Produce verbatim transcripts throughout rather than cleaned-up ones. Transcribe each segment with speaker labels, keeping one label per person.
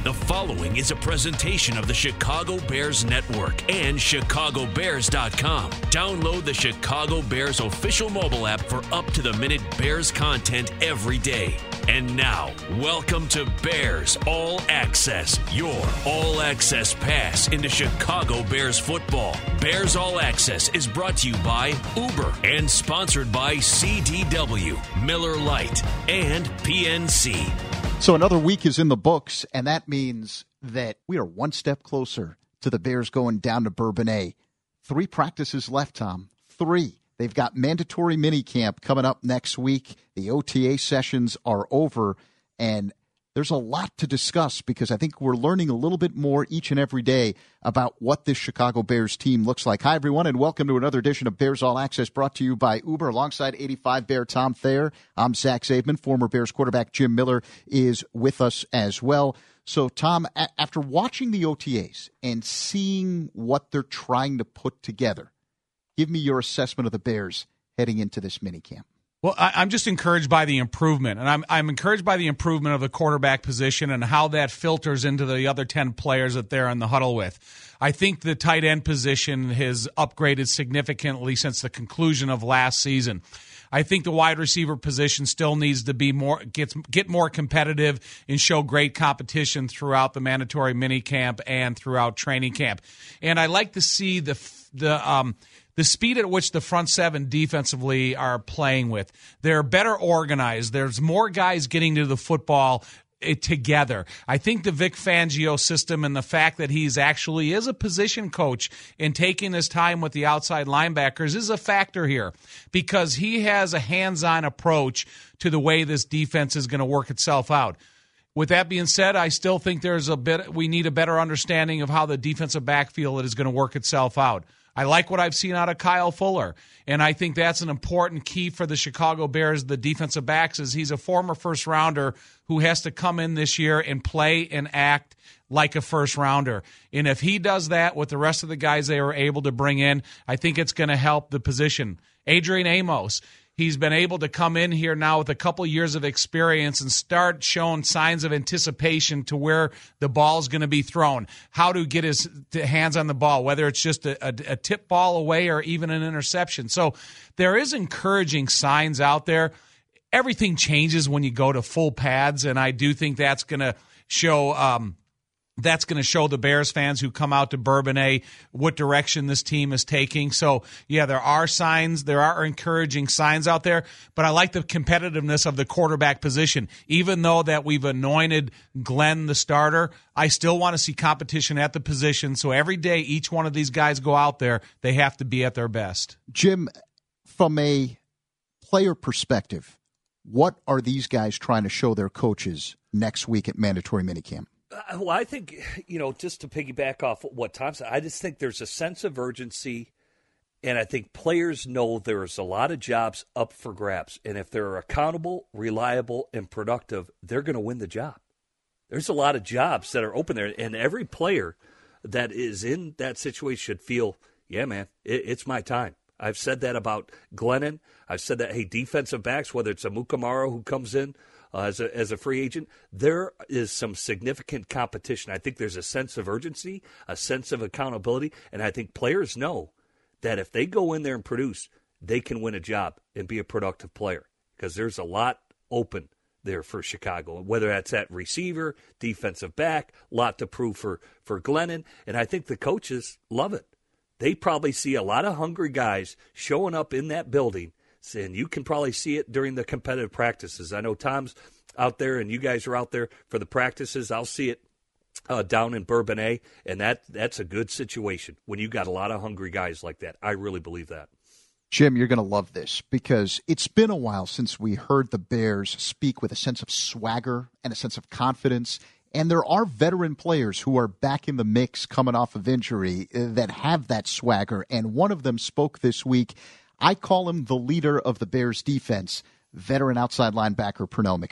Speaker 1: The following is a presentation of the Chicago Bears Network and Chicago Bears dot com. Download the Chicago Bears official mobile app for up-to-the-minute Bears content every day. And now, welcome to Bears All Access, your all-access pass into Chicago Bears football. Bears All Access is brought to you by Uber and sponsored by C D W, Miller Lite, and P N C.
Speaker 2: So another week is in the books, and that means that we are one step closer to the Bears going down to Bourbonnais. Three practices left, Tom. Three. They've got mandatory minicamp coming up next week. The O T A sessions are over, and there's a lot to discuss because I think we're learning a little bit more each and every day about what this Chicago Bears team looks like. Hi, everyone, and welcome to another edition of Bears All Access brought to you by Uber. Alongside eighty-five Bear Tom Thayer, I'm Zach Zaidman. Former Bears quarterback Jim Miller is with us as well. So, Tom, a- after watching the O T As and seeing what they're trying to put together, give me your assessment of the Bears heading into this minicamp.
Speaker 3: Well, I, I'm just encouraged by the improvement, and I'm I'm encouraged by the improvement of the quarterback position and how that filters into the other ten players that they're in the huddle with. I think the tight end position has upgraded significantly since the conclusion of last season. I think the wide receiver position still needs to be more gets get more competitive and show great competition throughout the mandatory minicamp and throughout training camp. And I like to see the the um. The speed at which the front seven defensively are playing with. They're better organized. There's more guys getting to the football together. I think the Vic Fangio system and the fact that he's actually is a position coach and taking his time with the outside linebackers is a factor here because he has a hands-on approach to the way this defense is going to work itself out. With that being said, I still think there's a bit we need a better understanding of how the defensive backfield is going to work itself out. I like what I've seen out of Kyle Fuller, and I think that's an important key for the Chicago Bears, the defensive backs, is he's a former first-rounder who has to come in this year and play and act like a first-rounder. And if he does that with the rest of the guys they were able to bring in, I think it's going to help the position. Adrian Amos, he's been able to come in here now with a couple years of experience and start showing signs of anticipation to where the ball's going to be thrown, how to get his hands on the ball, whether it's just a, a, a tip ball away or even an interception. So there is encouraging signs out there. Everything changes when you go to full pads, and I do think that's going to show um, – That's going to show the Bears fans who come out to Bourbonnais what direction this team is taking. So, yeah, there are signs, there are encouraging signs out there, but I like the competitiveness of the quarterback position. Even though that we've anointed Glenn the starter, I still want to see competition at the position. So every day each one of these guys go out there, they have to be at their best.
Speaker 2: Jim, from a player perspective, what are these guys trying to show their coaches next week at mandatory minicamp?
Speaker 4: Uh, well, I think, you know, just to piggyback off what Tom said, I just think there's a sense of urgency, and I think players know there's a lot of jobs up for grabs. And if they're accountable, reliable, and productive, they're going to win the job. There's a lot of jobs that are open there, and every player that is in that situation should feel, yeah, man, it, it's my time. I've said that about Glennon. I've said that, hey, defensive backs, whether it's a Mukamara who comes in, Uh, as a as a free agent, there is some significant competition. I think there's a sense of urgency, a sense of accountability, and I think players know that if they go in there and produce, they can win a job and be a productive player because there's a lot open there for Chicago, whether that's at receiver, defensive back, lot to prove for, for Glennon, and I think the coaches love it. They probably see a lot of hungry guys showing up in that building, and you can probably see it during the competitive practices. I know Tom's out there and you guys are out there for the practices. I'll see it uh, down in Bourbonnais, and that that's a good situation when you got a lot of hungry guys like that. I really believe that.
Speaker 2: Jim, you're going to love this because it's been a while since we heard the Bears speak with a sense of swagger and a sense of confidence. And there are veteran players who are back in the mix coming off of injury that have that swagger. And one of them spoke this week. I call him the leader of the Bears defense, veteran outside linebacker Pernell McPhee.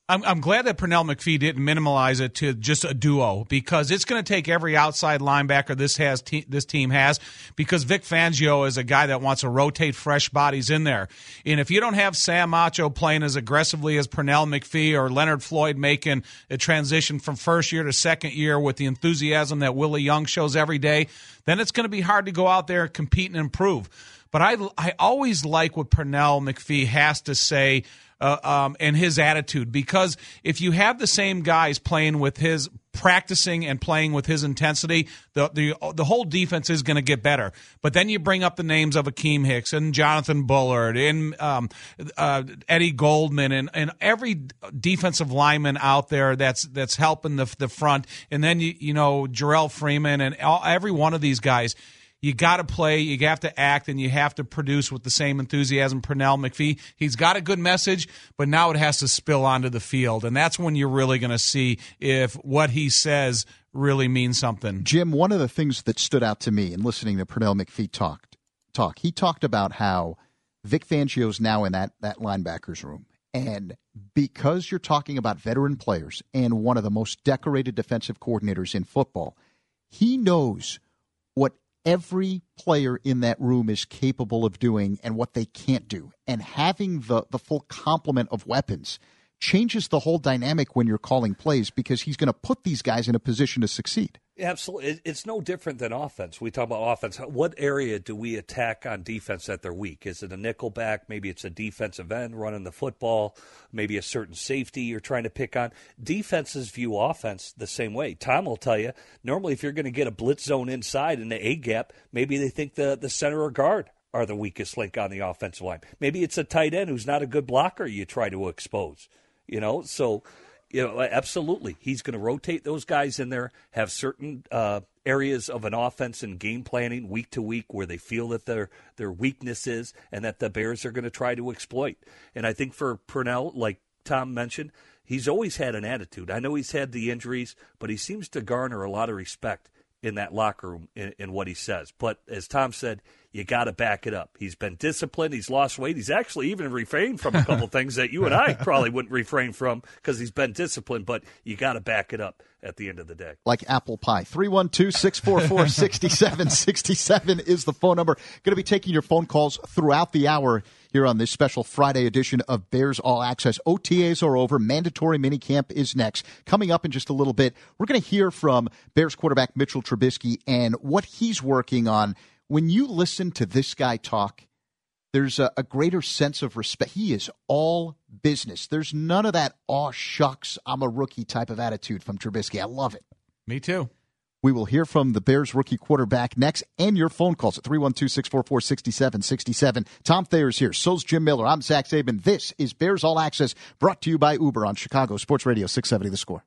Speaker 3: I'm, I'm glad that Pernell McPhee didn't minimize it to just a duo, because it's going to take every outside linebacker this has te- this team has, because Vic Fangio is a guy that wants to rotate fresh bodies in there. And if you don't have Sam Macho playing as aggressively as Pernell McPhee, or Leonard Floyd making a transition from first year to second year with the enthusiasm that Willie Young shows every day, then it's going to be hard to go out there and compete and improve. But I, I always like what Pernell McPhee has to say Uh, um, and his attitude, because if you have the same guys playing with his practicing and playing with his intensity, the the the whole defense is going to get better. But then you bring up the names of Akeem Hicks and Jonathan Bullard and um, uh, Eddie Goldman and, and every defensive lineman out there that's that's helping the the front, and then you you know Jarrell Freeman and all, every one of these guys. You got to play, you have to act, and you have to produce with the same enthusiasm. Pernell McPhee, he's got a good message, but now it has to spill onto the field, and that's when you're really going to see if what he says really means something.
Speaker 2: Jim, one of the things that stood out to me in listening to Pernell McPhee talk, talk he talked about how Vic Fangio's now in that, that linebackers room, and because you're talking about veteran players and one of the most decorated defensive coordinators in football, he knows what every player in that room is capable of doing and what they can't do. And having the, the full complement of weapons changes the whole dynamic when you're calling plays, because he's going to put these guys in a position to succeed.
Speaker 4: Absolutely. It's no different than offense. We talk about offense. What area do we attack on defense that they're weak? Is it a nickel back? Maybe it's a defensive end running the football. Maybe a certain safety you're trying to pick on. Defenses view offense the same way. Tom will tell you, normally if you're going to get a blitz zone inside in the A-gap, maybe they think the, the center or guard are the weakest link on the offensive line. Maybe it's a tight end who's not a good blocker you try to expose. You know, so, you know, absolutely. He's going to rotate those guys in there, have certain uh, areas of an offense and game planning week to week where they feel that their their weakness is and that the Bears are going to try to exploit. And I think for Pernell, like Tom mentioned, he's always had an attitude. I know he's had the injuries, but he seems to garner a lot of respect in that locker room in, in what he says. But as Tom said, you got to back it up. He's been disciplined. He's lost weight. He's actually even refrained from a couple things that you and I probably wouldn't refrain from because he's been disciplined. But you got to back it up at the end of the day.
Speaker 2: Like apple pie. three one two, six four four, six seven six seven is the phone number. Going to be taking your phone calls throughout the hour here on this special Friday edition of Bears All Access. O T As are over. Mandatory minicamp is next. Coming up in just a little bit, we're going to hear from Bears quarterback Mitchell Trubisky and what he's working on. When you listen to this guy talk, there's a, a greater sense of respect. He is all business. There's none of that, aw, shucks, I'm a rookie type of attitude from Trubisky. I love it.
Speaker 3: Me too.
Speaker 2: We will hear from the Bears rookie quarterback next, and your phone calls at three one two, six four four, six seven six seven. Tom Thayer's here. So's Jim Miller. I'm Zach Zabin. This is Bears All Access, brought to you by Uber on Chicago Sports Radio six seventy The Score.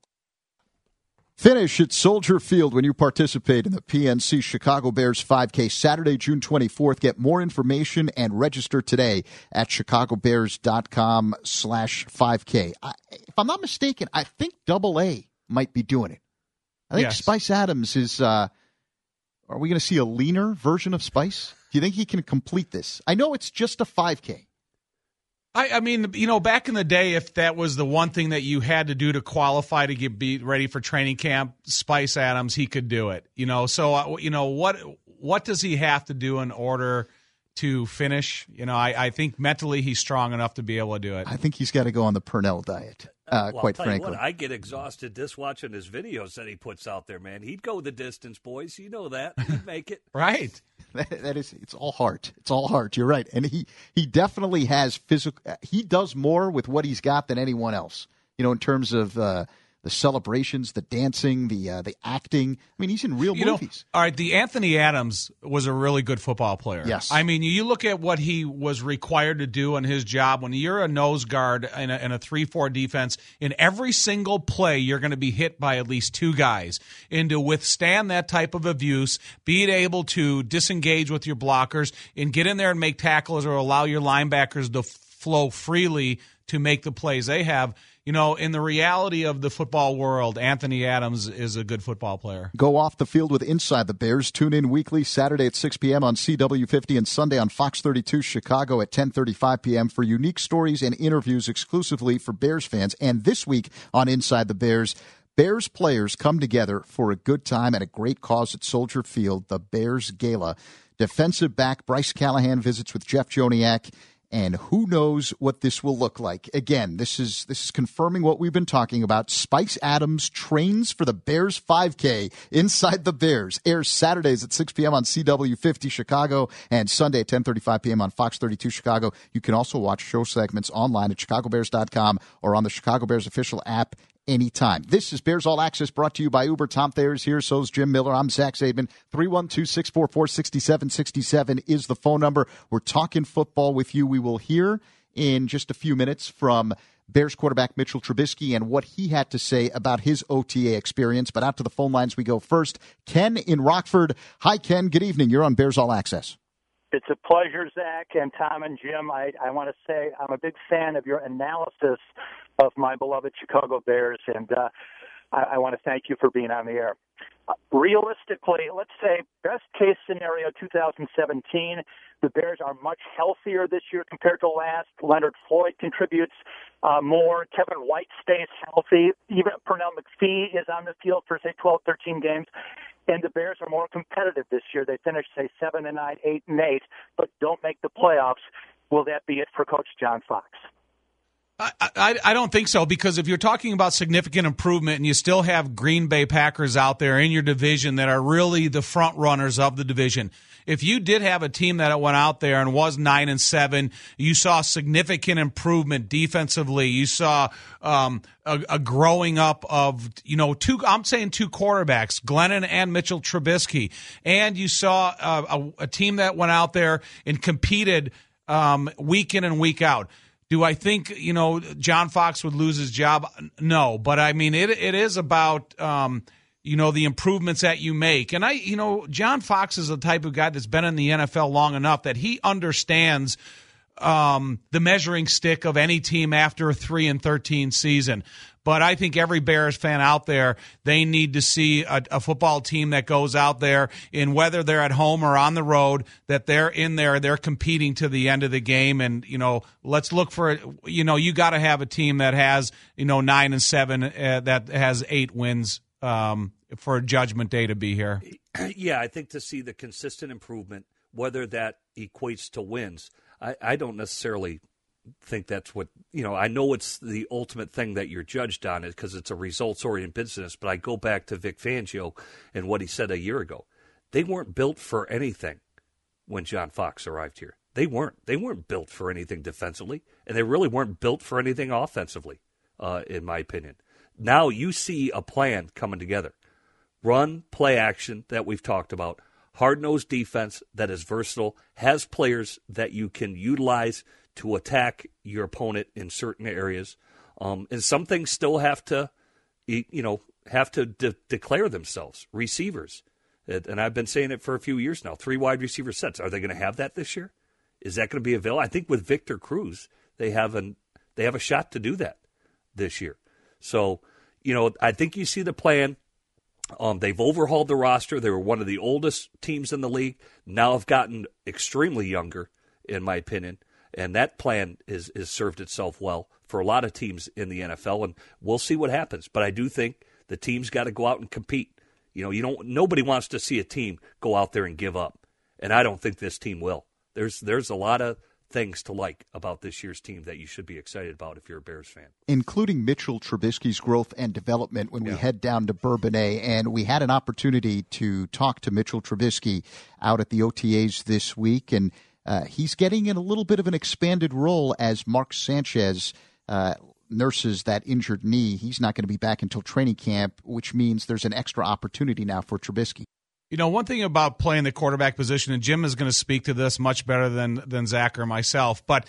Speaker 2: Finish at Soldier Field when you participate in the P N C Chicago Bears five K Saturday, June twenty-fourth. Get more information and register today at chicagobears.com slash 5K. I, if I'm not mistaken, I think Double A might be doing it. I think yes. Spice Adams is, uh, are we going to see a leaner version of Spice? Do you think he can complete this? I know it's just a five K.
Speaker 3: I, I mean, you know, back in the day, if that was the one thing that you had to do to qualify to get be ready for training camp, Spice Adams, he could do it. You know, so uh, you know what what does he have to do in order to finish? You know, I, I think mentally he's strong enough to be able to do it.
Speaker 2: I think he's got to go on the Pernell diet. Uh,
Speaker 4: well,
Speaker 2: quite
Speaker 4: I'll tell
Speaker 2: frankly,
Speaker 4: you what, I get exhausted just watching his videos that he puts out there. Man, he'd go the distance, boys. You know that. He'd make it.
Speaker 3: Right.
Speaker 2: That, that is, it's all heart. It's all heart. You're right, and he he definitely has physical. He does more with what he's got than anyone else. You know, in terms of uh, the celebrations, the dancing, the uh, the acting. I mean, he's in real
Speaker 3: you
Speaker 2: movies.
Speaker 3: Know, all right, the Anthony Adams was a really good football player.
Speaker 2: Yes.
Speaker 3: I mean, you look at what he was required to do in his job. When you're a nose guard in a, in a three four defense, in every single play, you're going to be hit by at least two guys. And to withstand that type of abuse, being able to disengage with your blockers and get in there and make tackles or allow your linebackers to flow freely to make the plays they have, you know, in the reality of the football world, Anthony Adams is a good football player.
Speaker 2: Go off the field with Inside the Bears. Tune in weekly, Saturday at six p.m. on C W fifty and Sunday on Fox thirty-two Chicago at ten thirty-five p.m. for unique stories and interviews exclusively for Bears fans. And this week on Inside the Bears, Bears players come together for a good time and a great cause at Soldier Field, the Bears Gala. Defensive back Bryce Callahan visits with Jeff Joniak. And who knows what this will look like. Again, this is this is confirming what we've been talking about. Spice Adams trains for the Bears five K. Inside the Bears airs Saturdays at six p.m. on C W fifty Chicago and Sunday at ten thirty-five p.m. on Fox thirty-two Chicago. You can also watch show segments online at chicago bears dot com or on the Chicago Bears official app anytime. This is Bears All Access, brought to you by Uber. Tom Thayer's here, so's Jim Miller. I'm Zach Zabin. three one two, six four four, six seven six seven is the phone number. We're talking football with you. We will hear in just a few minutes from Bears quarterback Mitchell Trubisky and what he had to say about his O T A experience. But out to the phone lines we go first. Ken in Rockford. Hi, Ken. Good evening. You're on Bears All Access.
Speaker 5: It's a pleasure, Zach and Tom and Jim. I, I want to say I'm a big fan of your analysis of my beloved Chicago Bears, and uh, I, I want to thank you for being on the air. Uh, realistically, let's say best case scenario two thousand seventeen, the Bears are much healthier this year compared to last. Leonard Floyd contributes uh, more. Kevin White stays healthy. Even Pernell McPhee is on the field for, say, twelve, thirteen games. And the Bears are more competitive this year. They finished, say, seven and nine, eight and eight, but don't make the playoffs. Will that be it for Coach John Fox?
Speaker 3: I, I, I don't think so, because if you're talking about significant improvement and you still have Green Bay Packers out there in your division that are really the front runners of the division, if you did have a team that went out there and was nine and seven, you saw significant improvement defensively. You saw um, a, a growing up of, you know, two. I'm saying two quarterbacks, Glennon and Mitchell Trubisky, and you saw a, a, a team that went out there and competed um, week in and week out. Do I think, you know, John Fox would lose his job? No, but I mean, it it is about, um, you know, the improvements that you make. And I, you know, John Fox is the type of guy that's been in the N F L long enough that he understands um, the measuring stick of any team after a three and thirteen season. But I think every Bears fan out there, they need to see a, a football team that goes out there, in whether they're at home or on the road, that they're in there, they're competing to the end of the game. And, you know, let's look for, you know, you got to have a team that has, you know, nine and seven, uh, that has eight wins um, for Judgment Day to be here.
Speaker 4: Yeah, I think to see the consistent improvement, whether that equates to wins, I, I don't necessarily think that's what, you know, I know it's the ultimate thing that you're judged on it because it's a results-oriented business, but I go back to Vic Fangio and what he said a year ago. They weren't built for anything when John Fox arrived here. They weren't. They weren't built for anything defensively, and they really weren't built for anything offensively, uh, in my opinion. Now you see a plan coming together. Run, play action that we've talked about, hard-nosed defense that is versatile, has players that you can utilize to attack your opponent in certain areas. Um, and some things still have to, you know, have to de- declare themselves. Receivers. And I've been saying it for a few years now. Three wide receiver sets. Are they going to have that this year? Is that going to be available? I think with Victor Cruz, they have an they have a shot to do that this year. So, you know, I think you see the plan. Um, they've overhauled the roster. They were one of the oldest teams in the league. Now have gotten extremely younger, in my opinion. And that plan is, is served itself well for a lot of teams in the N F L, and we'll see what happens. But I do think the team's got to go out and compete. You know, you don't. Nobody wants to see a team go out there and give up, and I don't think this team will. There's there's a lot of things to like about this year's team that you should be excited about if you're a Bears fan,
Speaker 2: including Mitchell Trubisky's growth and development when yeah. we head down to Bourbonnais. And we had an opportunity to talk to Mitchell Trubisky out at the O T As this week, and Uh, he's getting in a little bit of an expanded role as Mark Sanchez uh, nurses that injured knee. He's not going to be back until training camp, which means there's an extra opportunity now for Trubisky.
Speaker 3: You know, one thing about playing the quarterback position, and Jim is going to speak to this much better than, than Zach or myself, but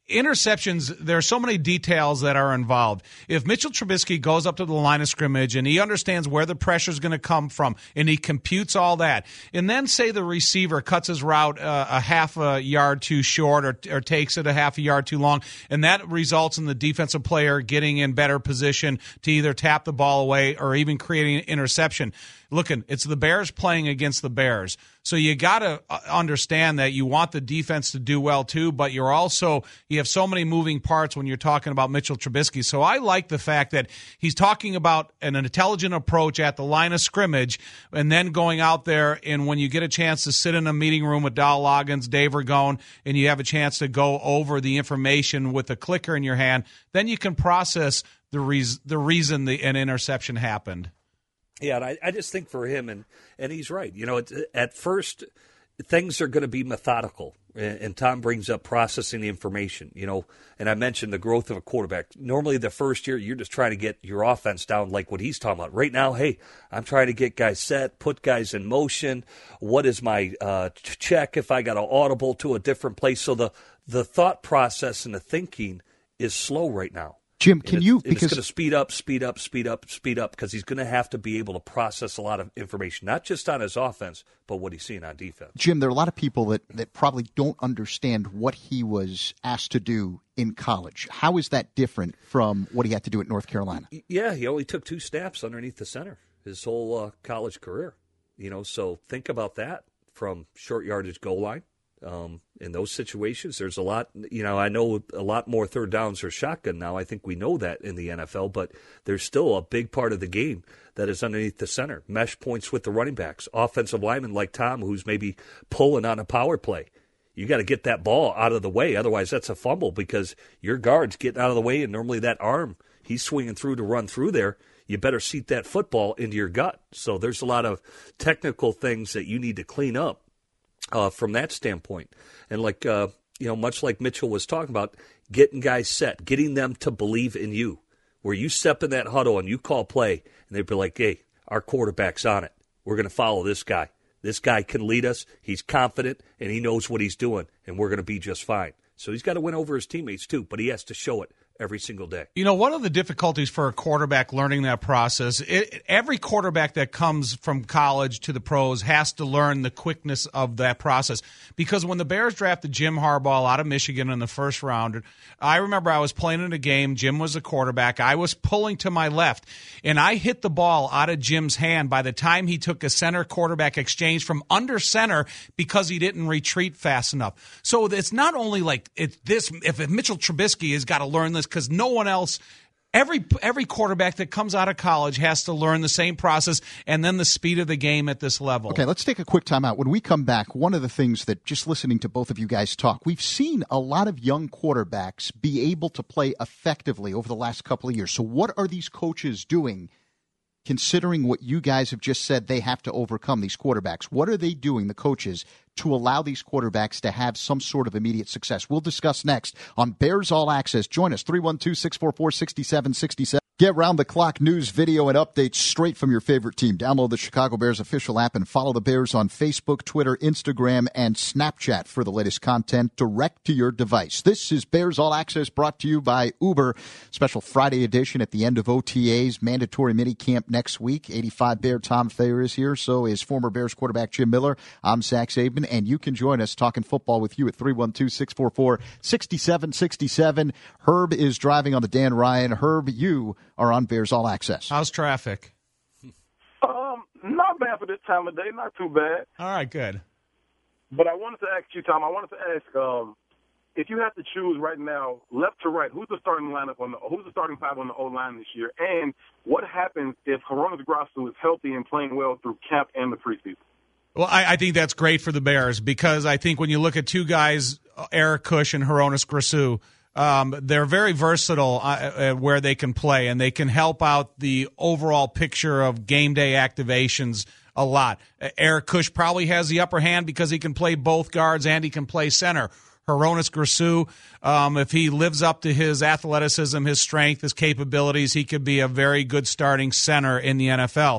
Speaker 3: interceptions, there are so many details that are involved. If Mitchell Trubisky goes up to the line of scrimmage and he understands where the pressure is going to come from and he computes all that, and then say the receiver cuts his route uh, a half a yard too short or, or takes it a half a yard too long, and that results in the defensive player getting in better position to either tap the ball away or even creating an interception. Looking, it's the Bears playing against the Bears. So you got to understand that you want the defense to do well too, but you're also, you have so many moving parts when you're talking about Mitchell Trubisky. So I like the fact that he's talking about an intelligent approach at the line of scrimmage and then going out there, and when you get a chance to sit in a meeting room with Dowell Loggins, Dave Ragone, and you have a chance to go over the information with a clicker in your hand, then you can process the, re- the reason the, an interception happened.
Speaker 4: Yeah, and I, I just think for him, and, and he's right. You know, it, at first, things are going to be methodical, and, and Tom brings up processing the information, you know, and I mentioned the growth of a quarterback. Normally, the first year, you're just trying to get your offense down like what he's talking about. Right now, hey, I'm trying to get guys set, put guys in motion. What is my uh, check if I got an audible to a different place? So the, the thought process and the thinking is slow right now.
Speaker 2: Jim, can
Speaker 4: and
Speaker 2: you?
Speaker 4: Because it's going to
Speaker 2: because
Speaker 4: speed up, speed up, speed up, speed up, because he's going to have to be able to process a lot of information, not just on his offense, but what he's seeing on defense.
Speaker 2: Jim, there are a lot of people that, that probably don't understand what he was asked to do in college. How is that different from what he had to do at North Carolina?
Speaker 4: Yeah, he only took two snaps underneath the center his whole uh, college career. You know, so think about that from short yardage goal line. Um, in those situations, there's a lot, you know, I know a lot more third downs are shotgun now. I think we know that in the N F L, but there's still a big part of the game that is underneath the center. Mesh points with the running backs, offensive linemen like Tom, who's maybe pulling on a power play. You got to get that ball out of the way. Otherwise, that's a fumble because your guard's getting out of the way, and normally that arm he's swinging through to run through there. You better seat that football into your gut. So there's a lot of technical things that you need to clean up. Uh, from that standpoint. And like, uh, you know, much like Mitchell was talking about, getting guys set, getting them to believe in you, where you step in that huddle and you call play, and they'd be like, hey, our quarterback's on it. We're going to follow this guy. This guy can lead us. He's confident, and he knows what he's doing, and we're going to be just fine. So he's got to win over his teammates, too, but he has to show it every single day.
Speaker 3: You know, one of the difficulties for a quarterback learning that process, it, every quarterback that comes from college to the pros has to learn the quickness of that process. Because when the Bears drafted Jim Harbaugh out of Michigan in the first round, I remember I was playing in a game. Jim was the quarterback. I was pulling to my left, and I hit the ball out of Jim's hand by the time he took a center quarterback exchange from under center because he didn't retreat fast enough. So it's not only like it's this, if Mitchell Trubisky has got to learn this, because no one else, every every quarterback that comes out of college has to learn the same process and then the speed of the game at this level.
Speaker 2: Okay, let's take a quick time out. When we come back, one of the things that just listening to both of you guys talk, we've seen a lot of young quarterbacks be able to play effectively over the last couple of years. So what are these coaches doing, considering what you guys have just said they have to overcome, these quarterbacks? What are they doing, the coaches, to allow these quarterbacks to have some sort of immediate success? We'll discuss next on Bears All Access. Join us, three one two, six four four, six seven six seven. Get round-the-clock news, video, and updates straight from your favorite team. Download the Chicago Bears official app and follow the Bears on Facebook, Twitter, Instagram, and Snapchat for the latest content direct to your device. This is Bears All Access, brought to you by Uber. Special Friday edition at the end of O T As. Mandatory minicamp next week. eighty-five Bear Tom Thayer is here. So is former Bears quarterback Jim Miller. I'm Zach Saban, and you can join us talking football with you at three one two, six four four, six seven six seven. Herb is driving on the Dan Ryan. Herb, you are on Bears All Access.
Speaker 3: How's traffic?
Speaker 6: Um, not bad for this time of day. Not too bad.
Speaker 3: All right, good.
Speaker 6: But I wanted to ask you, Tom, I wanted to ask, um, if you have to choose right now, left to right, who's the starting lineup on the who's the starting five on the O-line this year? And what happens if Hroniss Grasu is healthy and playing well through camp and the preseason?
Speaker 3: Well, I, I think that's great for the Bears because I think when you look at two guys, Eric Kush and Hroniss Grasu, Um, they're very versatile uh, uh, where they can play, and they can help out the overall picture of game day activations a lot. Uh, Eric Kush probably has the upper hand because he can play both guards and he can play center. Hroniss Grasu, um, if he lives up to his athleticism, his strength, his capabilities, he could be a very good starting center in the N F L.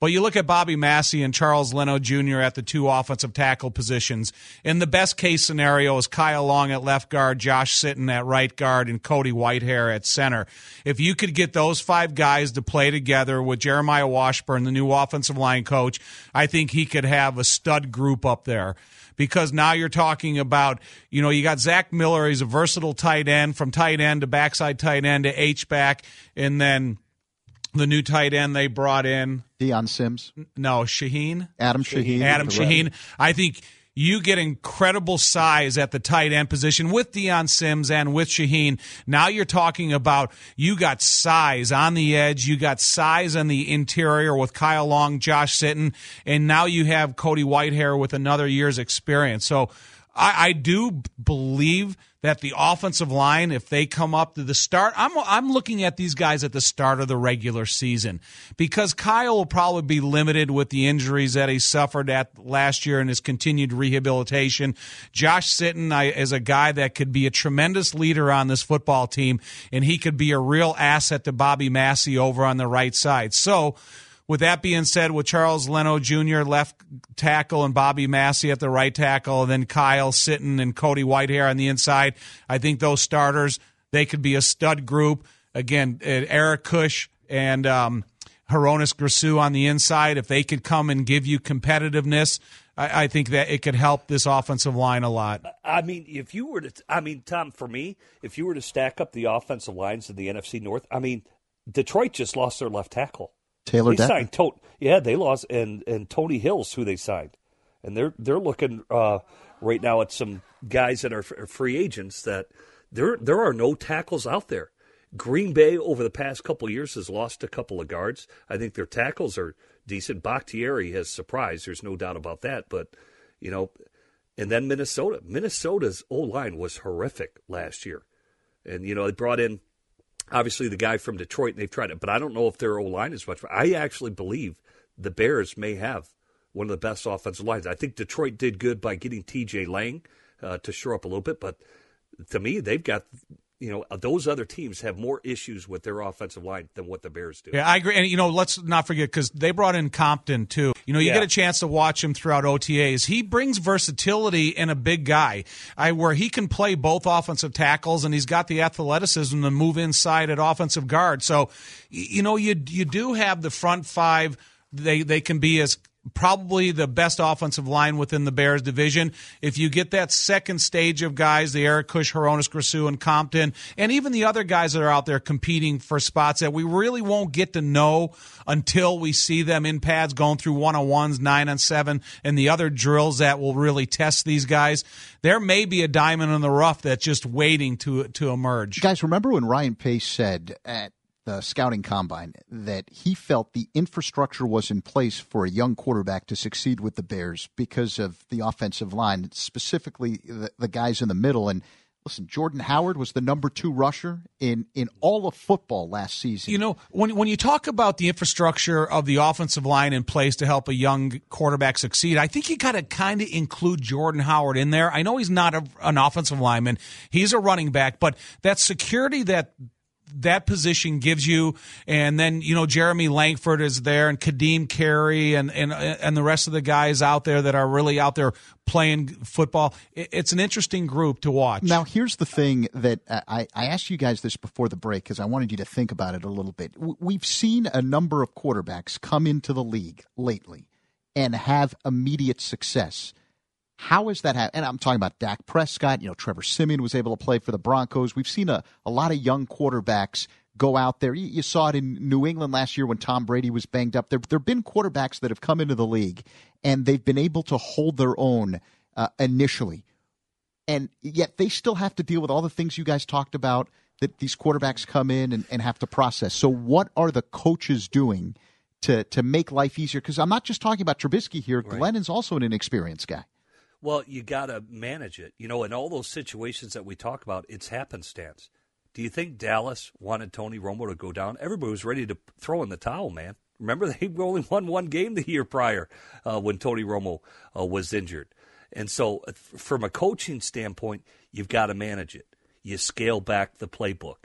Speaker 3: But you look at Bobby Massey and Charles Leno Junior at the two offensive tackle positions. In the best case scenario is Kyle Long at left guard, Josh Sitton at right guard, and Cody Whitehair at center. If you could get those five guys to play together with Jeremiah Washburn, the new offensive line coach, I think he could have a stud group up there. Because now you're talking about, you know, you got Zach Miller. He's a versatile tight end, from tight end to backside tight end to H-back, and then the new tight end they brought in.
Speaker 2: Deion Sims.
Speaker 3: No, Shaheen.
Speaker 2: Adam Shaheen.
Speaker 3: Adam Shaheen. I think you get incredible size at the tight end position with Deion Sims and with Shaheen. Now you're talking about you got size on the edge. You got size on the interior with Kyle Long, Josh Sitton, and now you have Cody Whitehair with another year's experience. So I, I do believe that the offensive line, if they come up to the start, I'm I'm looking at these guys at the start of the regular season, because Kyle will probably be limited with the injuries that he suffered at last year and his continued rehabilitation. Josh Sitton I, is a guy that could be a tremendous leader on this football team, and he could be a real asset to Bobby Massey over on the right side. So, with that being said, with Charles Leno Junior left tackle and Bobby Massey at the right tackle, and then Kyle Sitton and Cody Whitehair on the inside, I think those starters, they could be a stud group. Again, Eric Kush and um, Hronis Grasu on the inside, if they could come and give you competitiveness, I, I think that it could help this offensive line a lot.
Speaker 4: I mean, if you were to, I mean, Tom, for me, if you were to stack up the offensive lines of the N F C North, I mean, Detroit just lost their left tackle.
Speaker 2: Taylor
Speaker 4: they
Speaker 2: Decker.
Speaker 4: signed to- yeah, they lost and and Tony Hill's who they signed, and they're they're looking uh, right now at some guys that are free agents that there there are no tackles out there. Green Bay over the past couple of years has lost a couple of guards. I think their tackles are decent. Bakhtiari has surprised. There's no doubt about that. But you know, and then Minnesota. Minnesota's O-line was horrific last year, and you know they brought in. Obviously, the guy from Detroit, and they've tried it, but I don't know if their O-line is much. I actually believe the Bears may have one of the best offensive lines. I think Detroit did good by getting T J Lang uh, to shore up a little bit, but to me, they've got, you know, those other teams have more issues with their offensive line than what the Bears do.
Speaker 3: Yeah, I agree. And, you know, let's not forget, because they brought in Compton, too. You know, you
Speaker 4: yeah.
Speaker 3: get a chance to watch him throughout O T As. He brings versatility in a big guy, I, where he can play both offensive tackles, and he's got the athleticism to move inside at offensive guard. So, you know, you you do have the front five. They, they can be as probably the best offensive line within the Bears division. If you get that second stage of guys, the Eric Kush, Hronis Grasu, and Compton, and even the other guys that are out there competing for spots that we really won't get to know until we see them in pads going through one-on-ones, nine-on-seven, and the other drills that will really test these guys, there may be a diamond in the rough that's just waiting to to emerge.
Speaker 2: Guys, remember when Ryan Pace said at the scouting combine that he felt the infrastructure was in place for a young quarterback to succeed with the Bears because of the offensive line, specifically the, the guys in the middle. And listen, Jordan Howard was the number two rusher in, in all of football last season.
Speaker 3: You know, when when you talk about the infrastructure of the offensive line in place to help a young quarterback succeed, I think you got to kind of include Jordan Howard in there. I know he's not a, an offensive lineman. He's a running back, but that security that that position gives you, and then, you know, Jeremy Langford is there, and Kadeem Carey, and and and the rest of the guys out there that are really out there playing football. It's an interesting group to watch.
Speaker 2: Now, here's the thing that I, I asked you guys this before the break because I wanted you to think about it a little bit. We've seen a number of quarterbacks come into the league lately and have immediate success. How is that happening? And I'm talking about Dak Prescott. You know, Trevor Siemian was able to play for the Broncos. We've seen a, a lot of young quarterbacks go out there. You, you saw it in New England last year when Tom Brady was banged up. There there have been quarterbacks that have come into the league, and they've been able to hold their own uh, initially. And yet they still have to deal with all the things you guys talked about that these quarterbacks come in and, and have to process. So what are the coaches doing to, to make life easier? Because I'm not just talking about Trubisky here.
Speaker 4: Right.
Speaker 2: Glennon's also an inexperienced guy.
Speaker 4: Well, you got to manage it. You know, in all those situations that we talk about, it's happenstance. Do you think Dallas wanted Tony Romo to go down? Everybody was ready to throw in the towel, man. Remember, they only won one game the year prior uh, when Tony Romo uh, was injured. And so uh, from a coaching standpoint, you've got to manage it. You scale back the playbook.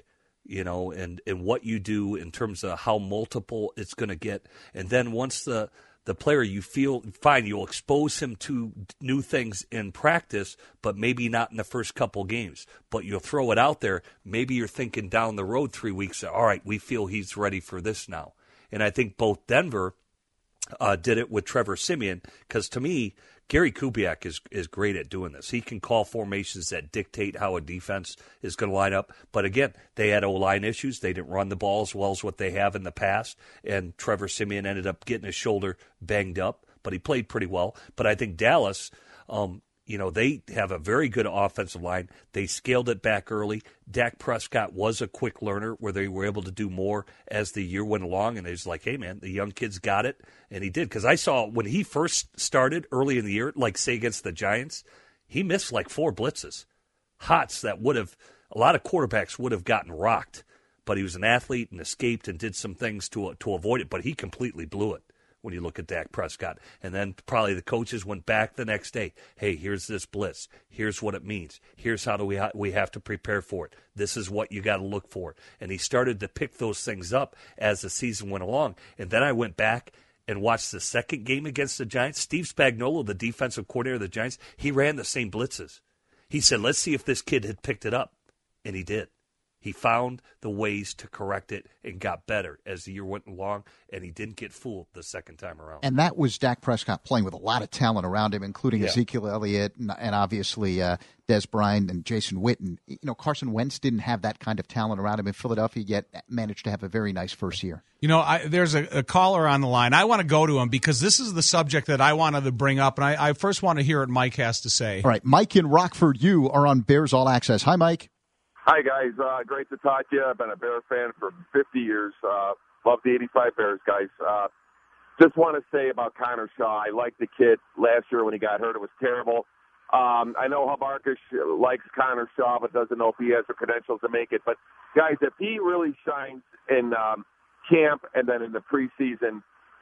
Speaker 4: you know, and, and what you do in terms of how multiple it's going to get. And then once the, the player you feel fine, you'll expose him to new things in practice, but maybe not in the first couple games. But you'll throw it out there. Maybe you're thinking down the road three weeks, all right, we feel he's ready for this now. And I think both Denver uh, did it with Trevor Siemian, because to me, Gary Kubiak is is great at doing this. He can call formations that dictate how a defense is going to line up. But again, they had O-line issues. They didn't run the ball as well as what they have in the past. And Trevor Siemian ended up getting his shoulder banged up, but he played pretty well. But I think Dallas, um, you know, they have a very good offensive line. They scaled it back early. Dak Prescott was a quick learner where they were able to do more as the year went along. And it was like, hey, man, the young kid's got it. And he did. Because I saw when he first started early in the year, like, say, against the Giants, he missed like four blitzes. Hots that would have, a lot of quarterbacks would have gotten rocked. But he was an athlete and escaped and did some things to to avoid it. But he completely blew it when you look at Dak Prescott. And then probably the coaches went back the next day. Hey, here's this blitz. Here's what it means. Here's how do we ha- we have to prepare for it. This is what you got to look for. And he started to pick those things up as the season went along. And then I went back and watched the second game against the Giants. Steve Spagnuolo, the defensive coordinator of the Giants, he ran the same blitzes. He said, let's see if this kid had picked it up. And he did. He found the ways to correct it and got better as the year went along, and he didn't get fooled the second time around.
Speaker 2: And that was Dak Prescott playing with a lot of talent around him, including yeah. Ezekiel Elliott and, and obviously uh, Des Bryant and Jason Witten. You know, Carson Wentz didn't have that kind of talent around him in Philadelphia, yet managed to have a very nice first year.
Speaker 3: You know, I, there's a, a caller on the line. I want to go to him because this is the subject that I wanted to bring up, and I, I first want to hear what Mike has to say.
Speaker 2: All right, Mike in Rockford, you are on Bears All Access. Hi, Mike.
Speaker 7: Hi, guys. Uh, great to talk to you. I've been a Bear fan for fifty years. Uh, love the eighty-five Bears, guys. Uh, just want to say about Connor Shaw, I liked the kid last year when he got hurt. It was terrible. Um, I know Habarkish likes Connor Shaw, but doesn't know if he has the credentials to make it. But, guys, if he really shines in um, camp and then in the preseason,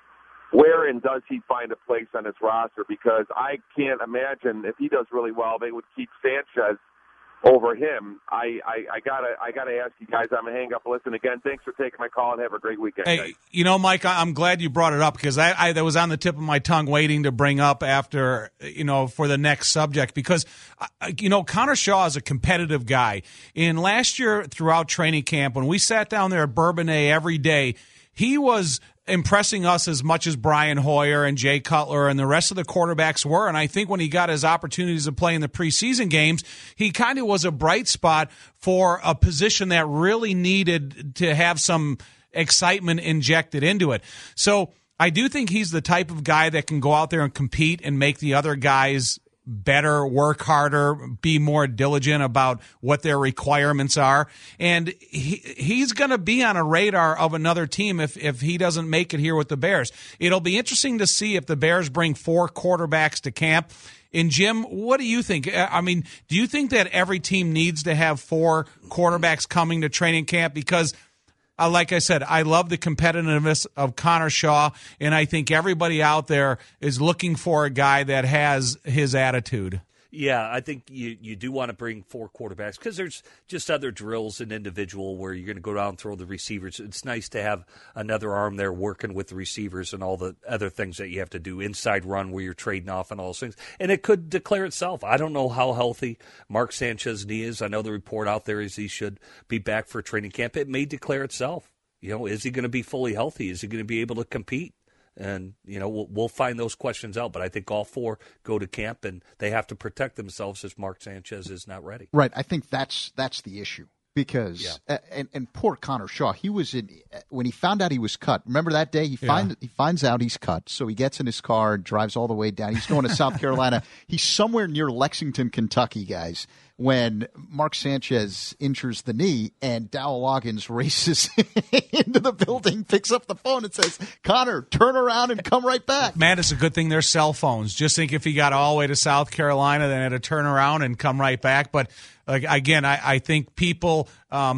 Speaker 7: where and does he find a place on his roster? Because I can't imagine if he does really well, they would keep Sanchez over him. I, I, I gotta I gotta ask you guys. I'm gonna hang up and listen again. Thanks for taking my call and have a great weekend.
Speaker 3: Hey,
Speaker 7: guys.
Speaker 3: You know, Mike, I'm glad you brought it up because I, I that was on the tip of my tongue, waiting to bring up after you know for the next subject because you know Connor Shaw is a competitive guy. In last year throughout training camp, when we sat down there at Bourbonnais every day, he was impressing us as much as Brian Hoyer and Jay Cutler and the rest of the quarterbacks were. And I think when he got his opportunities to play in the preseason games, he kind of was a bright spot for a position that really needed to have some excitement injected into it. So I do think he's the type of guy that can go out there and compete and make the other guys better, work harder, be more diligent about what their requirements are. And he, he's going to be on a radar of another team if, if he doesn't make it here with the Bears. It'll be interesting to see if the Bears bring four quarterbacks to camp. And, Jim, what do you think? I mean, do you think that every team needs to have four quarterbacks coming to training camp? Because Uh, like I said, I love the competitiveness of Connor Shaw, and I think everybody out there is looking for a guy that has his attitude.
Speaker 4: Yeah, I think you, you do want to bring four quarterbacks because there's just other drills and individual where you're going to go down and throw the receivers. It's nice to have another arm there working with the receivers and all the other things that you have to do, inside run where you're trading off and all those things. And it could declare itself. I don't know how healthy Mark Sanchez's knee is. I know the report out there is he should be back for training camp. It may declare itself. You know, is he going to be fully healthy? Is he going to be able to compete? And, you know, we'll, we'll find those questions out. But I think all four go to camp, and they have to protect themselves if Mark Sanchez is not ready.
Speaker 2: Right. I think that's that's the issue. Because, yeah. uh, and, and poor Connor Shaw, he was in, uh, when he found out he was cut, remember that day? He, yeah. find, he finds out he's cut, so he gets in his car, drives all the way down. He's going to South Carolina. He's somewhere near Lexington, Kentucky, guys, when Mark Sanchez injures the knee, and Dowell Loggins races into the building, picks up the phone and says, Connor, turn around and come right back.
Speaker 3: Man, it's a good thing there's cell phones. Just think if he got all the way to South Carolina, then had to turn around and come right back. But, uh, again, I, I think people um, –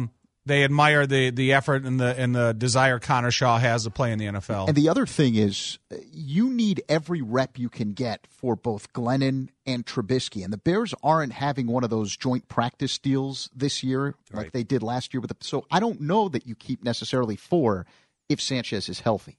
Speaker 3: they admire the, the effort and the and the desire Connor Shaw has to play in the N F L.
Speaker 2: And the other thing is, you need every rep you can get for both Glennon and Trubisky. And the Bears aren't having one of those joint practice deals this year like
Speaker 4: right.
Speaker 2: they did last year with the. So I don't know that you keep necessarily four if Sanchez is healthy.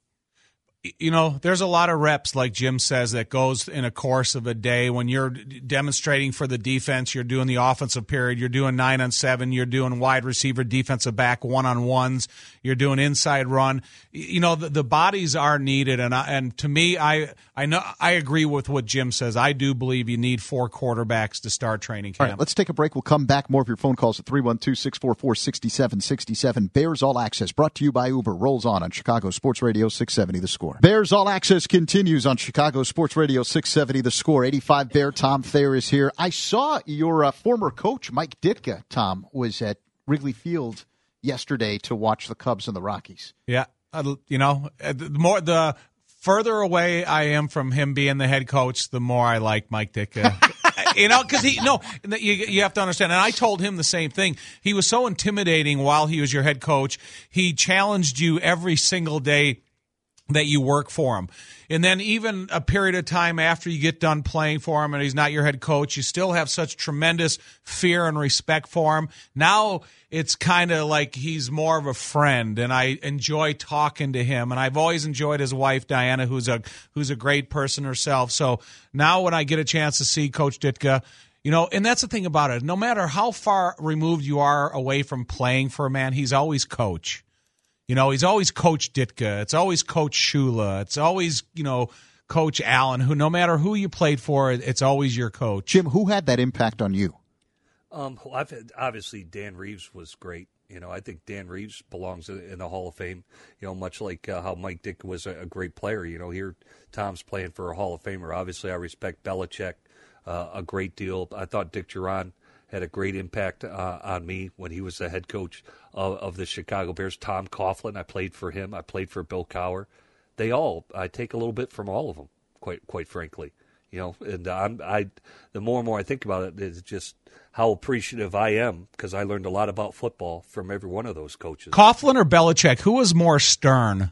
Speaker 3: You know, there's a lot of reps, like Jim says, that goes in a course of a day. When you're demonstrating for the defense, you're doing the offensive period, you're doing nine on seven, you're doing wide receiver, defensive back, one-on-ones, you're doing inside run. You know, the, the bodies are needed, and I, and to me, I I know I agree with what Jim says. I do believe you need four quarterbacks to start training camp.
Speaker 2: All right, let's take a break. We'll come back. More of your phone calls at three one two, six four four, six seven six seven. Bears All Access, brought to you by Uber, rolls on on Chicago Sports Radio six seventy The Score. Bears All Access continues on Chicago Sports Radio six seventy The Score. eighty-five Bear, Tom Thayer is here. I saw your uh, former coach, Mike Ditka, Tom, was at Wrigley Field yesterday to watch the Cubs and the Rockies.
Speaker 3: Yeah, uh, you know, the more the further away I am from him being the head coach, the more I like Mike Ditka. You know, because he no, you, you have to understand. And I told him the same thing. He was so intimidating while he was your head coach. He challenged you every single day that you work for him. And then even a period of time after you get done playing for him and he's not your head coach, you still have such tremendous fear and respect for him. Now it's kind of like he's more of a friend, and I enjoy talking to him. And I've always enjoyed his wife, Diana, who's a who's a great person herself. So now when I get a chance to see Coach Ditka, you know, and that's the thing about it. No matter how far removed you are away from playing for a man, he's always coach. You know, he's always Coach Ditka. It's always Coach Shula. It's always, you know, Coach Allen, who no matter who you played for, it's always your coach.
Speaker 2: Jim, who had that impact on you?
Speaker 4: Um, well, I've had, obviously, Dan Reeves was great. You know, I think Dan Reeves belongs in the Hall of Fame, you know, much like uh, how Mike Ditka was a, a great player. You know, here Tom's playing for a Hall of Famer. Obviously, I respect Belichick uh, a great deal. I thought Dick Duran had a great impact uh, on me when he was the head coach of, of the Chicago Bears. Tom Coughlin, I played for him. I played for Bill Cowher. They all, I take a little bit from all of them, quite quite frankly. You know, and I'm, I, the more and more I think about it, it's just how appreciative I am, because I learned a lot about football from every one of those coaches.
Speaker 3: Coughlin or Belichick, who was more stern?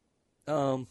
Speaker 4: Um,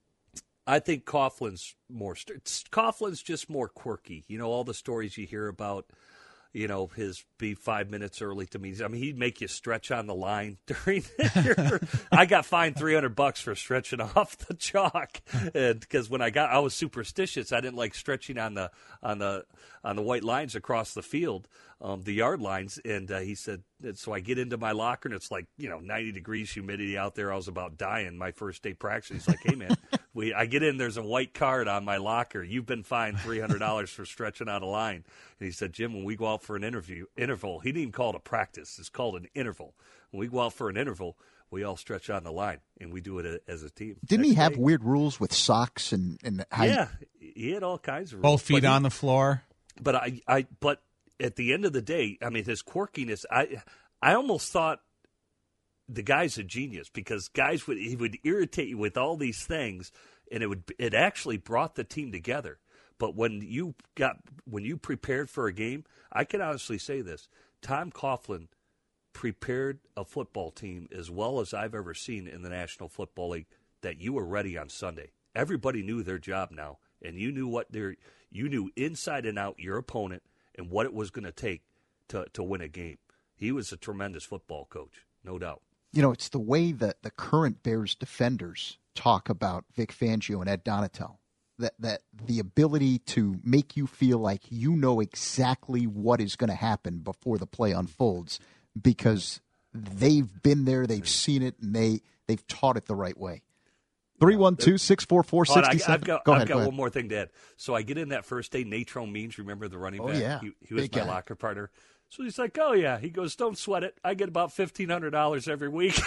Speaker 4: I think Coughlin's more stern. Coughlin's just more quirky. You know, all the stories you hear about, you know, his be five minutes early to meetings. I mean, he'd make you stretch on the line during your, I got fined three hundred bucks for stretching off the chalk. And because when I got, I was superstitious. I didn't like stretching on the, on the, on the white lines across the field, um, the yard lines. And uh, he said, so I get into my locker and it's like, you know, ninety degrees humidity out there. I was about dying my first day practice. He's like, hey man, we, I get in, there's a white card on my locker. You've been fined three hundred dollars for stretching out a line. And he said, Jim, when we go out for an interview, interval, he didn't even call it a practice. It's called an interval. When we go out for an interval, we all stretch on the line, and we do it as a team.
Speaker 2: Didn't
Speaker 4: Next
Speaker 2: he have
Speaker 4: day,
Speaker 2: weird rules with socks and, and how
Speaker 4: yeah, he had all kinds of rules.
Speaker 3: Both feet
Speaker 4: But he-
Speaker 3: on the floor.
Speaker 4: But I, I, but at the end of the day, I mean, his quirkiness, I, I almost thought the guy's a genius, because guys would he would irritate you with all these things, and it would it actually brought the team together. But when you got when you prepared for a game, I can honestly say this: Tom Coughlin prepared a football team as well as I've ever seen in the National Football League, that you were ready on Sunday. Everybody knew their job now, and you knew what their you knew inside and out your opponent and what it was going to take to to win a game. He was a tremendous football coach, no doubt.
Speaker 2: You know, it's the way that the current Bears defenders talk about Vic Fangio and Ed Donatel. That that the ability to make you feel like you know exactly what is going to happen before the play unfolds, because they've been there, they've seen it, and they, they've taught it the right way. three one two, six four four, six seven.
Speaker 4: I've got,
Speaker 2: Go
Speaker 4: I've
Speaker 2: ahead,
Speaker 4: got
Speaker 2: go ahead.
Speaker 4: one more thing to add. So I get in that first day, Natron Means, remember the running
Speaker 2: Oh,
Speaker 4: back?
Speaker 2: yeah.
Speaker 4: He, he was
Speaker 2: Big
Speaker 4: my
Speaker 2: guy.
Speaker 4: locker partner. So he's like, oh, yeah. He goes, don't sweat it. I get about fifteen hundred dollars every week.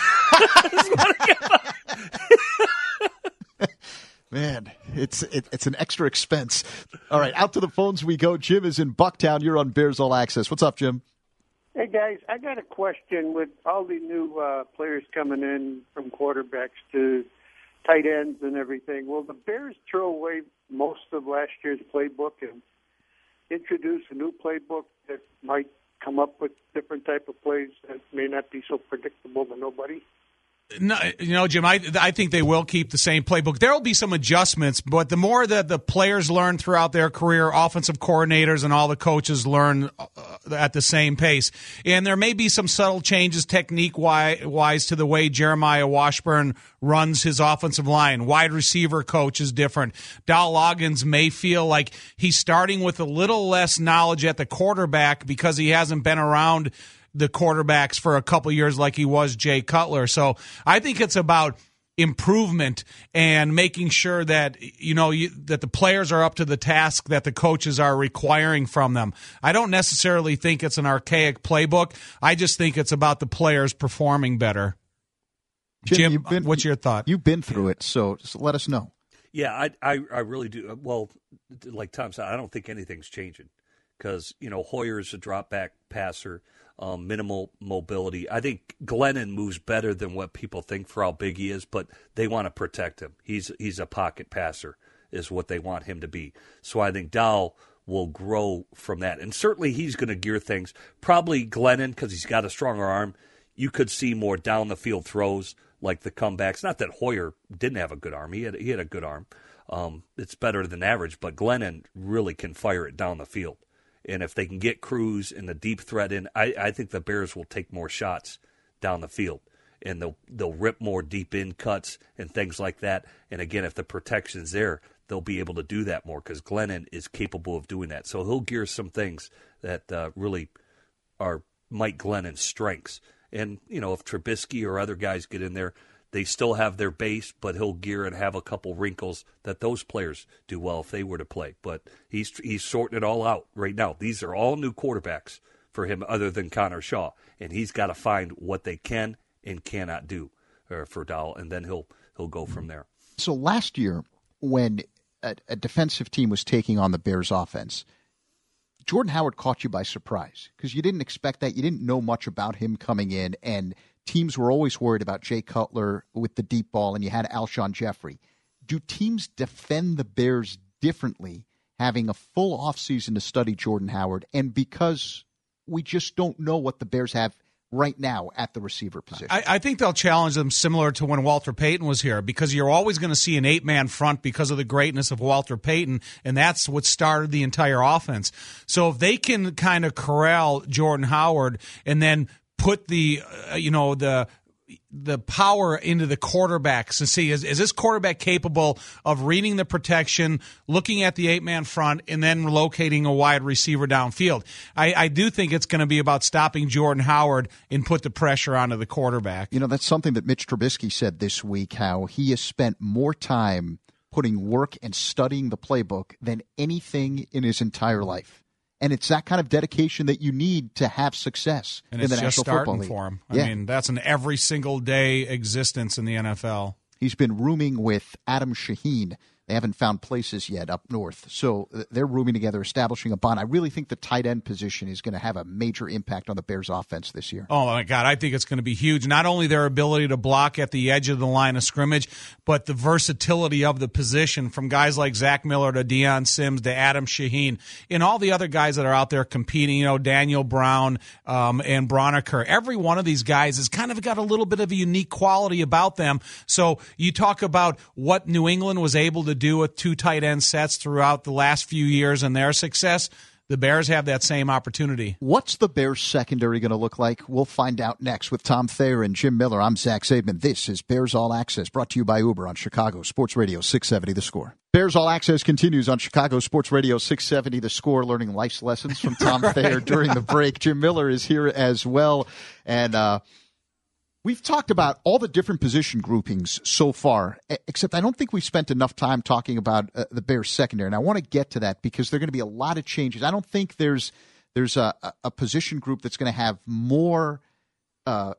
Speaker 2: Man, it's it, it's an extra expense. All right, out to the phones we go. Jim is in Bucktown. You're on Bears All Access. What's up, Jim?
Speaker 8: Hey, guys, I got a question. With all the new uh, players coming in, from quarterbacks to tight ends and everything, will the Bears throw away most of last year's playbook and introduce a new playbook that might come up with different type of plays that may not be so predictable to nobody?
Speaker 3: No, you know, Jim, I I think they will keep the same playbook. There will be some adjustments, but the more that the players learn throughout their career, offensive coordinators and all the coaches learn uh, at the same pace. And there may be some subtle changes technique-wise to the way Jeremiah Washburn runs his offensive line. Wide receiver coach is different. Dowell Loggins may feel like he's starting with a little less knowledge at the quarterback because he hasn't been around the quarterbacks for a couple years like he was Jay Cutler. So I think it's about improvement and making sure that, you know, you, that the players are up to the task that the coaches are requiring from them. I don't necessarily think it's an archaic playbook. I just think it's about the players performing better. Jim, Jim been, what's your thought?
Speaker 2: You've been through it, so, so let us know.
Speaker 4: Yeah, I, I, I really do. Well, like Tom said, I don't think anything's changing because, you know, Hoyer's a drop-back passer. Um, minimal mobility. I think Glennon moves better than what people think for how big he is, but they want to protect him. He's he's a pocket passer is what they want him to be. So I think Dowell will grow from that. And certainly he's going to gear things. Probably Glennon, because he's got a stronger arm, you could see more down-the-field throws like the comebacks. Not that Hoyer didn't have a good arm. He had, he had a good arm. Um, it's better than average, but Glennon really can fire it down the field. And if they can get Cruz and the deep threat in, I, I think the Bears will take more shots down the field. And they'll they'll rip more deep in cuts and things like that. And again, if the protection's there, they'll be able to do that more because Glennon is capable of doing that. So he'll gear some things that uh, really are Mike Glennon's strengths. And, you know, if Trubisky or other guys get in there, they still have their base, but he'll gear and have a couple wrinkles that those players do well if they were to play. But he's he's sorting it all out right now. These are all new quarterbacks for him other than Connor Shaw, and he's got to find what they can and cannot do uh, for Dowell, and then he'll he'll go from there.
Speaker 2: So last year, when a, a defensive team was taking on the Bears offense, Jordan Howard caught you by surprise because you didn't expect that. You didn't know much about him coming in, and teams were always worried about Jay Cutler with the deep ball, and you had Alshon Jeffrey. Do teams defend the Bears differently having a full offseason to study Jordan Howard, and because we just don't know what the Bears have right now at the receiver position?
Speaker 3: I, I think they'll challenge them similar to when Walter Payton was here because you're always going to see an eight-man front because of the greatness of Walter Payton, and that's what started the entire offense. So if they can kind of corral Jordan Howard and then put the, uh, you know, the the power into the quarterbacks and see, is, is this quarterback capable of reading the protection, looking at the eight-man front, and then locating a wide receiver downfield? I, I do think it's going to be about stopping Jordan Howard and put the pressure onto the quarterback.
Speaker 2: You know, that's something that Mitch Trubisky said this week, how he has spent more time putting work and studying the playbook than anything in his entire life. And it's that kind of dedication that you need to have success
Speaker 3: and
Speaker 2: in the
Speaker 3: National
Speaker 2: National Football
Speaker 3: Football League.
Speaker 2: League.
Speaker 3: For him. I
Speaker 2: yeah.
Speaker 3: mean, that's an every single day existence in the N F L.
Speaker 2: He's been rooming with Adam Shaheen. They haven't found places yet up north. So they're rooming together, establishing a bond. I really think the tight end position is going to have a major impact on the Bears offense this year.
Speaker 3: Oh, my God. I think it's going to be huge. Not only their ability to block at the edge of the line of scrimmage, but the versatility of the position from guys like Zach Miller to Deion Sims to Adam Shaheen and all the other guys that are out there competing, you know, Daniel Brown um, and Broniker. Every one of these guys has kind of got a little bit of a unique quality about them. So you talk about what New England was able to do with two tight end sets throughout the last few years and their success. The Bears have that same opportunity.
Speaker 2: What's the Bears secondary going to look like? We'll find out next with Tom Thayer and Jim Miller. I'm Zach Zaidman. This is Bears All Access, brought to you by Uber on Chicago Sports Radio six seventy The Score. Bears All Access continues on Chicago Sports Radio six seventy The Score, learning life's lessons from Tom right. Thayer during the break. Jim Miller is here as well. And uh, we've talked about all the different position groupings so far, except I don't think we've spent enough time talking about uh, the Bears secondary. And I want to get to that because there are going to be a lot of changes. I don't think there's there's a, a position group that's going to have more uh,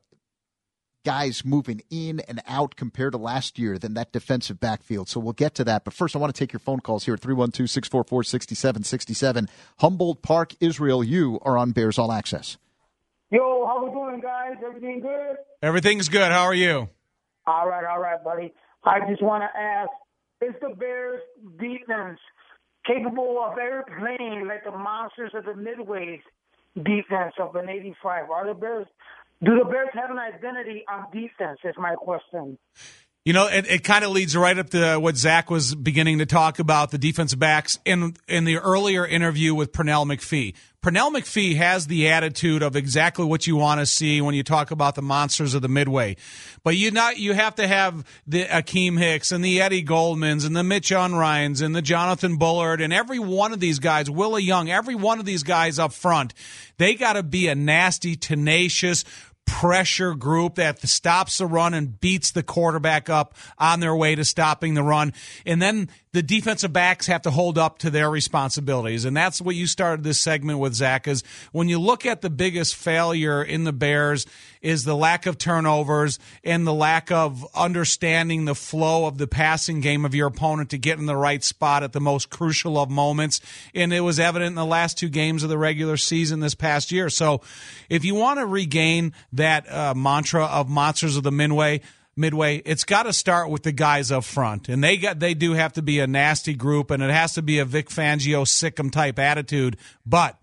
Speaker 2: guys moving in and out compared to last year than that defensive backfield. So we'll get to that. But first, I want to take your phone calls here at three one two, six four four, six seven six seven. Humboldt Park, Israel, you are on Bears All Access.
Speaker 9: Yo, how we doing, guys? Everything good?
Speaker 3: Everything's good. How are you?
Speaker 9: All right, all right, buddy. I just want to ask, is the Bears defense capable of ever playing like the monsters of the Midways defense of an eighty-five? Are the Bears, do the Bears have an identity on defense is my question.
Speaker 3: You know, it, it kind of leads right up to what Zach was beginning to talk about, the defensive backs, in in the earlier interview with Pernell McPhee. Pernell McPhee has the attitude of exactly what you want to see when you talk about the monsters of the Midway. But you not you have to have the Akeem Hicks and the Eddie Goldmans and the Mitch Unreins and the Jonathan Bullard and every one of these guys, Willie Young, every one of these guys up front. They got to be a nasty, tenacious pressure group that stops the run and beats the quarterback up on their way to stopping the run. And then the defensive backs have to hold up to their responsibilities. And that's what you started this segment with, Zach, is when you look at the biggest failure in the Bears is the lack of turnovers and the lack of understanding the flow of the passing game of your opponent to get in the right spot at the most crucial of moments. And it was evident in the last two games of the regular season this past year. So if you want to regain that uh, mantra of monsters of the Midway, Midway, it's got to start with the guys up front, and they got they do have to be a nasty group, and it has to be a Vic Fangio sick-em type attitude. But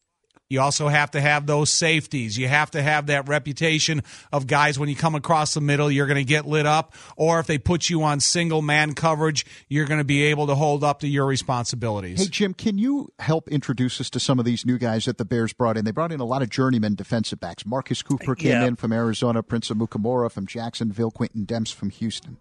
Speaker 3: you also have to have those safeties. You have to have that reputation of guys when you come across the middle, you're going to get lit up, or if they put you on single man coverage, you're going to be able to hold up to your responsibilities.
Speaker 2: Hey, Jim, can you help introduce us to some of these new guys that the Bears brought in? They brought in a lot of journeyman defensive backs. Marcus Cooper came
Speaker 4: yeah.
Speaker 2: in from Arizona, Prince Amukamara from Jacksonville, Quentin Demps from Houston.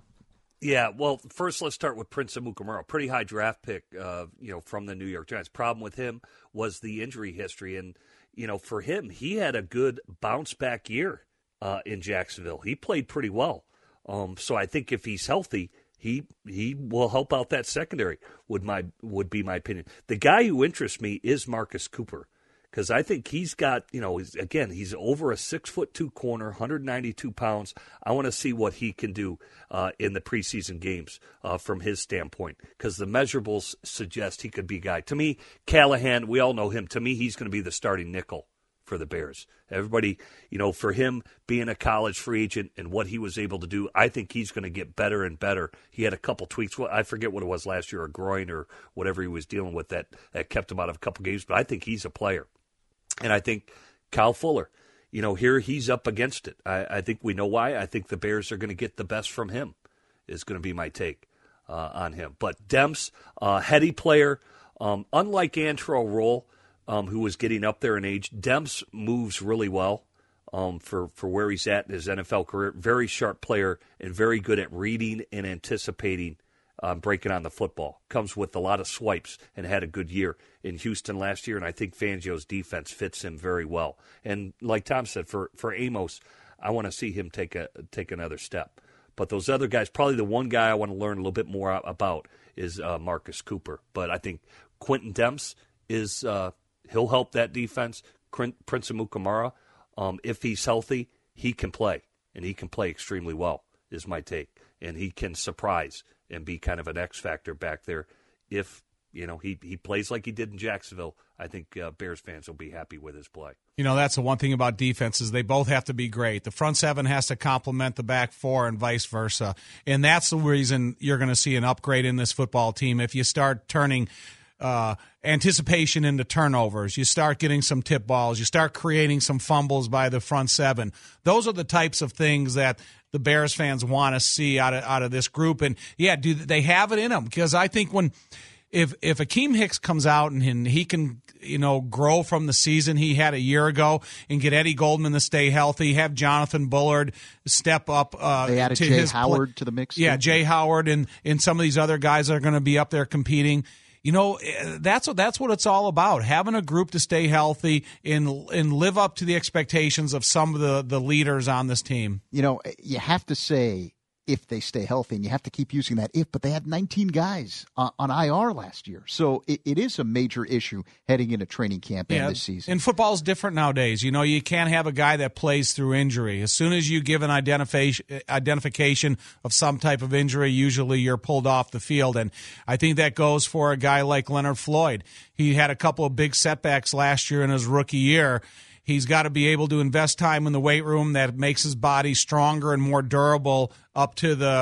Speaker 4: Yeah, well, first let's start with Prince Amukamara. Pretty high draft pick, uh, you know, from the New York Giants. Problem with him was the injury history, and you know, for him, he had a good bounce back year uh, in Jacksonville. He played pretty well, um, so I think if he's healthy, he he will help out that secondary. Would my would be my opinion. The guy who interests me is Marcus Cooper. Because I think he's got, you know, he's, again, he's over a six foot two corner, one hundred ninety-two pounds. I want to see what he can do uh, in the preseason games uh, from his standpoint, because the measurables suggest he could be a guy. To me, Callahan, we all know him. To me, he's going to be the starting nickel for the Bears. Everybody, you know, for him being a college free agent and what he was able to do, I think he's going to get better and better. He had a couple tweaks. Well, I forget what it was last year, a groin or whatever he was dealing with that, that kept him out of a couple games, but I think he's a player. And I think Kyle Fuller, you know, here he's up against it. I, I think we know why. I think the Bears are going to get the best from him is going to be my take uh, on him. But Demps, uh, heady player, um, unlike Antrel Rolle, um, who was getting up there in age, Demps moves really well um, for, for where he's at in his N F L career. Very sharp player and very good at reading and anticipating Um, breaking on the football. Comes with a lot of swipes and had a good year in Houston last year, and I think Fangio's defense fits him very well. And like Tom said, for, for Amos, I want to see him take a take another step. But those other guys, probably the one guy I want to learn a little bit more about is uh, Marcus Cooper. But I think Quentin Demps is uh, he'll help that defense. Prince Amukamara, um, if he's healthy, he can play, and he can play extremely well, is my take. And he can surprise and be kind of an X factor back there. If, you know, he, he plays like he did in Jacksonville, I think uh, Bears fans will be happy with his play.
Speaker 3: You know, that's the one thing about defenses. They both have to be great. The front seven has to complement the back four and vice versa. And that's the reason you're going to see an upgrade in this football team. If you start turning uh, anticipation into turnovers, you start getting some tip balls, you start creating some fumbles by the front seven. Those are the types of things that the Bears fans want to see out of out of this group. And, yeah, do they have it in them? Because I think when if if Akeem Hicks comes out and, and he can, you know, grow from the season he had a year ago and get Eddie Goldman to stay healthy, have Jonathan Bullard step up. Uh,
Speaker 2: they added
Speaker 3: to
Speaker 2: Jay
Speaker 3: his
Speaker 2: Howard
Speaker 3: pl-
Speaker 2: to the mix.
Speaker 3: Yeah,
Speaker 2: too.
Speaker 3: Jay Howard and, and some of these other guys that are going to be up there competing. You know, that's what that's what it's all about, having a group to stay healthy and and live up to the expectations of some of the, the leaders on this team.
Speaker 2: You know, you have to say if they stay healthy, and you have to keep using that if, but they had nineteen guys on, on I R last year. So it, it is a major issue heading into training camp
Speaker 3: yeah,
Speaker 2: and this season.
Speaker 3: And football's different nowadays. You know, you can't have a guy that plays through injury. As soon as you give an identification identification of some type of injury, usually you're pulled off the field. And I think that goes for a guy like Leonard Floyd. He had a couple of big setbacks last year in his rookie year. He's got to be able to invest time in the weight room that makes his body stronger and more durable up to the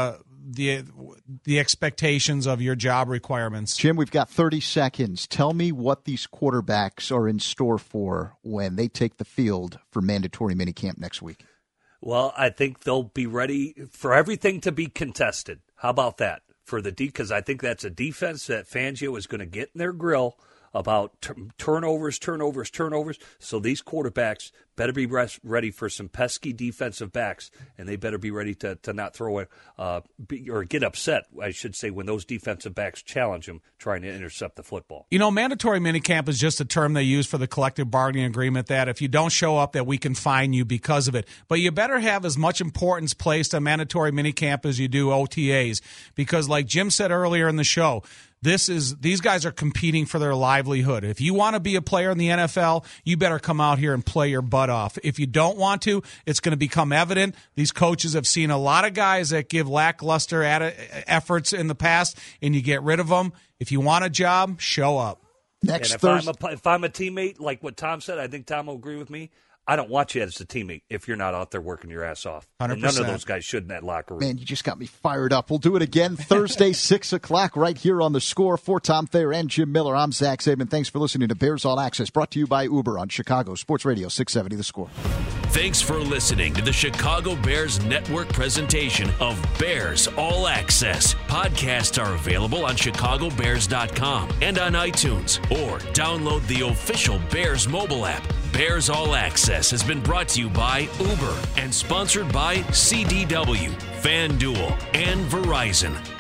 Speaker 3: the the expectations of your job requirements.
Speaker 2: Jim, we've got thirty seconds. Tell me what these quarterbacks are in store for when they take the field for mandatory minicamp next week.
Speaker 4: Well, I think they'll be ready for everything to be contested. How about that? For the D, because I think that's a defense that Fangio is going to get in their grill about t- turnovers, turnovers, turnovers. So these quarterbacks better be res- ready for some pesky defensive backs, and they better be ready to, to not throw it uh, be, or get upset, I should say, when those defensive backs challenge them trying to intercept the football.
Speaker 3: You know, mandatory minicamp is just a term they use for the collective bargaining agreement that if you don't show up, that we can fine you because of it. But you better have as much importance placed on mandatory minicamp as you do O T As, because like Jim said earlier in the show, This is these guys are competing for their livelihood. If you want to be a player in the N F L, you better come out here and play your butt off. If you don't want to, it's going to become evident. These coaches have seen a lot of guys that give lackluster ad- efforts in the past, and you get rid of them. If you want a job, show up.
Speaker 2: Next
Speaker 4: and if
Speaker 2: Thursday,
Speaker 4: I'm, a, if I'm a teammate, like what Tom said, I think Tom will agree with me. I don't want you as a teammate if you're not out there working your ass off.
Speaker 2: one hundred
Speaker 4: And
Speaker 2: percent.
Speaker 4: none of those guys should in that locker room.
Speaker 2: Man, you just got me fired up. We'll do it again Thursday, six o'clock, right here on The Score. For Tom Thayer and Jim Miller, I'm Zach Saban. Thanks for listening to Bears All Access, brought to you by Uber on Chicago Sports Radio six seventy The Score.
Speaker 1: Thanks for listening to the Chicago Bears Network presentation of Bears All Access. Podcasts are available on chicago bears dot com and on iTunes, or download the official Bears mobile app. Bears All Access has been brought to you by Uber and sponsored by C D W, FanDuel, and Verizon.